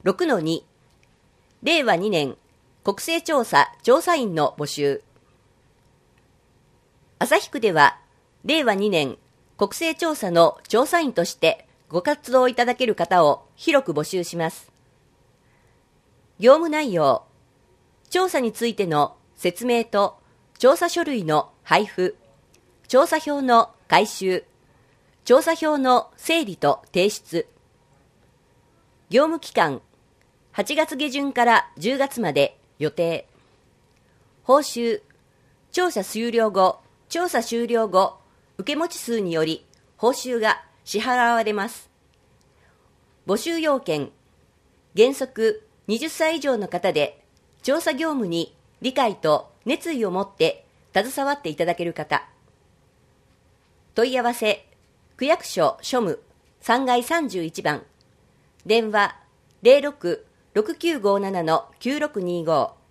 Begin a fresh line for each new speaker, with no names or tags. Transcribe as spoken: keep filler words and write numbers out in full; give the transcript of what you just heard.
ろくのに れいわにねん国勢調査調査員の募集。旭区ではれいわにねん国勢調査の調査員としてご活動いただける方を広く募集します。業務内容、調査についての説明と調査書類の配布、調査票の回収、調査票の整理と提出。業務期間、はちがつげじゅんからじゅうがつまで予定。報酬、調査終了後、調査終了後、受け持ち数により報酬が支払われます。募集要件、原則はたち以上の方で、調査業務に理解と熱意を持って携わっていただける方。問い合わせ、区役所庶務さんがいさんじゅういちばん、電話 ゼロろく ろくきゅうごなな きゅうろくにご